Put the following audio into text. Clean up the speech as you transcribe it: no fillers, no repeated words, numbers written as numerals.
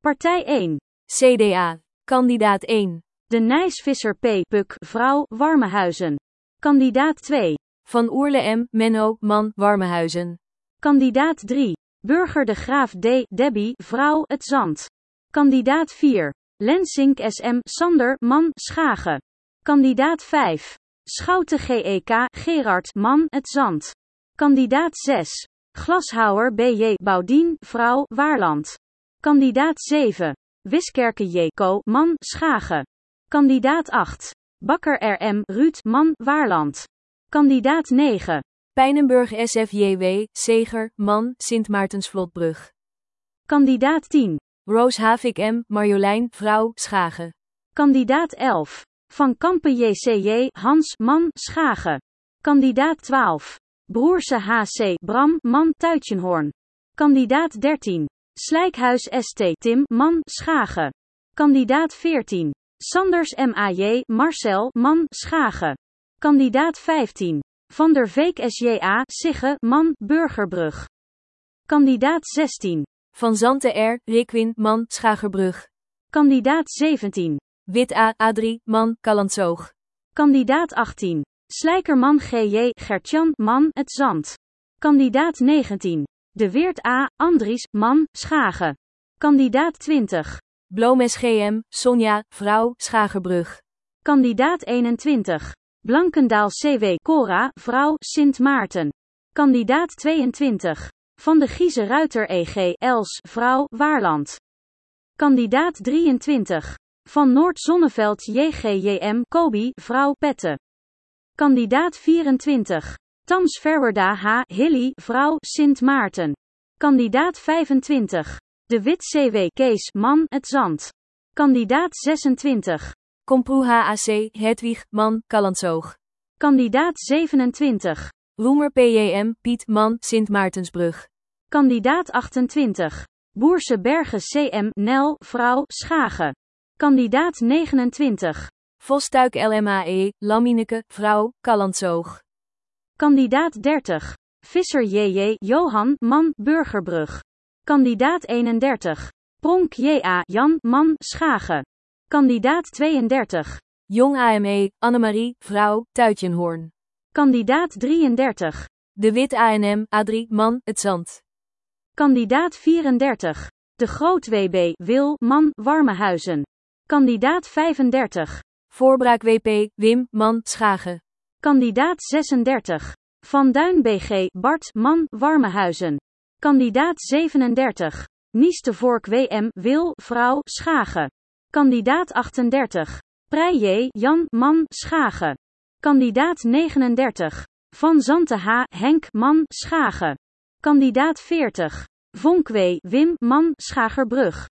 Partij 1. CDA. Kandidaat 1. De Nijs-Visser P. Puk, vrouw, Warmehuizen. Kandidaat 2. Van Oerle M. Menno, man, Warmehuizen. Kandidaat 3. Burger de Graaf D. Debbie, vrouw, Het Zand. Kandidaat 4. Lensink SM, Sander, man, Schagen. Kandidaat 5. Schoute GEK, Gerard, man, Het Zand. Kandidaat 6. Glashouwer B.J. Boudien, vrouw, Waarland. Kandidaat 7. Wiskerke J.Co., man, Schagen. Kandidaat 8. Bakker R.M. Ruud, man, Waarland. Kandidaat 9. Pijnenburg SFJW, Zeger, man, Sint Maartensvlotbrug. Kandidaat 10. Roos Havik M. Marjolein, vrouw, Schagen. Kandidaat 11. Van Kampen JCJ, Hans, man, Schagen. Kandidaat 12. Broerse HC, Bram, man, Tuitjenhoorn. Kandidaat 13. Slijkhuis ST, Tim, man, Schagen. Kandidaat 14. Sanders MAJ, Marcel, man, Schagen. Kandidaat 15. Van der Veek SJA, Sigge, man, Burgerbrug. Kandidaat 16. Van Zanten R. Rikwin, man, Schagerbrug. Kandidaat 17. Wit A. Adrie, man, Callandsoog. Kandidaat 18. Slijkerman G.J. Gertjan, man, Het Zand. Kandidaat 19. De Weert A. Andries, man, Schagen. Kandidaat 20. Bloem SGM, Sonja, vrouw, Schagerbrug. Kandidaat 21. Blankendaal C.W. Cora, vrouw, Sint Maarten. Kandidaat 22. Van de Gieze Ruiter E.G. Els, vrouw, Waarland. Kandidaat 23. Van Noord-Zonneveld J.G.J.M. Kobi, vrouw, Pette. Kandidaat 24. Tams Verwerda H. Hilly, vrouw, Sint Maarten. Kandidaat 25. De Wit C.W. Kees, man, Het Zand. Kandidaat 26. Komproe HAC, Hedwig, man, Callandsoog. Kandidaat 27. Roemer PJM, Piet, man, Sint Maartensbrug. Kandidaat 28. Boerse Bergen CM, Nel, vrouw, Schagen. Kandidaat 29. Vostuik LMAE, Lamineke, vrouw, Callandsoog. Kandidaat 30. Visser JJ, Johan, man, Burgerbrug. Kandidaat 31. Pronk J.A. Jan, man, Schagen. Kandidaat 32. Jong AME, Annemarie, vrouw, Tuitjenhoorn. Kandidaat 33. De Wit ANM, Adrie, man, Het Zand. Kandidaat 34. De Groot WB, Wil, man, Warmehuizen. Kandidaat 35. Voorbraak WP, Wim, man, Schagen. Kandidaat 36. Van Duin BG, Bart, man, Warmehuizen. Kandidaat 37. Nies de Vork WM, Wil, vrouw, Schagen. Kandidaat 38. Prij J. Jan, man, Schagen. Kandidaat 39. Van Zanten H. Henk, man, Schagen. Kandidaat 40. Vonk W. Wim, man, Schagerbrug.